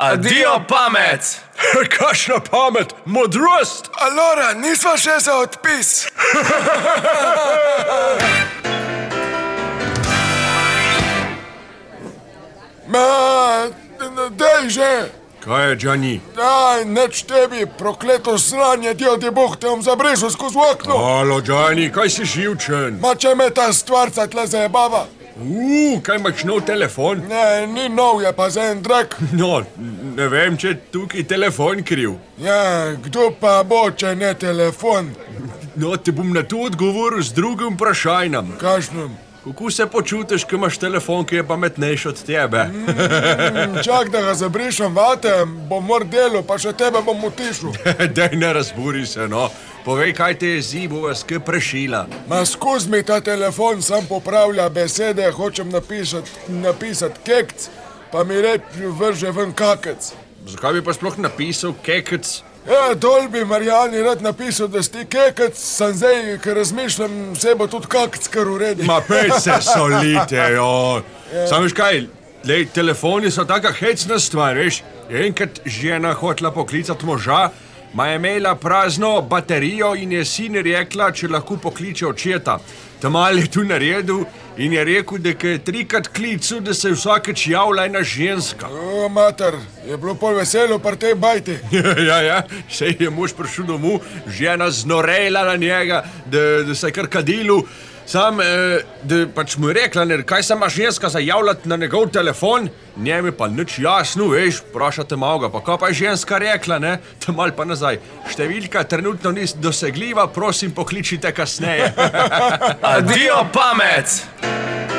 Adijo pamet! Kakšna pamet, modrost! Alora, nisva še za odpis. Dej že! Kaj je, Gianni? Daj, neč tebi, prokleto sranje, dio ti Bog te zabrisal skozi okno. Halo, Gianni, kaj si živčen? Ma če me ta stvarca tle zajebava? Kaj imaš nov telefon? Ne, ni nov, je pa za en drak. No, ne vem, če je tukaj telefon kriv. Ja, kdo pa bo, če ne telefon? No, te bom na to odgovoril z drugim vprašanjem. Kakšnem? Kako se počutiš, ko imaš telefon, ki je pametnejši od tebe? Čak, da ga zabrišem vate, bom mor delo, pa še tebe bom utišil. Daj, ne razburi se, no. Povej, kaj te jezi, bova skaj prešila. Ma skozi mi ta telefon sam popravlja besede, hočem napisat kekc, pa mi vrže ven kakec. Zakaj bi pa sploh napisal kekec? Ja, dol bi Marjani rad napisal, da si ti kekec, sem zdaj, ker razmišljam, se bo tudi kakec kar uredi. Ma pej se solite, jo. Sam veš kaj, lej, telefoni so taka hecna stvar, veš. Enkrat žena hotela poklicat moža, ma je imela prazno baterijo in je sin rekla, če lahko pokliče očeta. Tamal je tu naredil in je rekel, da je trikrat klical, da se vsakeč javlja ena ženska. O, mater, je bilo pol veselo par tej bajti. Ja, sej je mož prišel domov, žena znorela na njega, da se je kar kadilil. Sam, da pač mu je rekla, kaj se ima ženska zajavljati na njegov telefon, njem je pa nič jasno, veš, vprašate malo ga, pa kaj pa je ženska rekla, ne, tam malo pa nazaj. Številka trenutno ni dosegljiva, prosim, pokličite kasneje. Adijo pamet!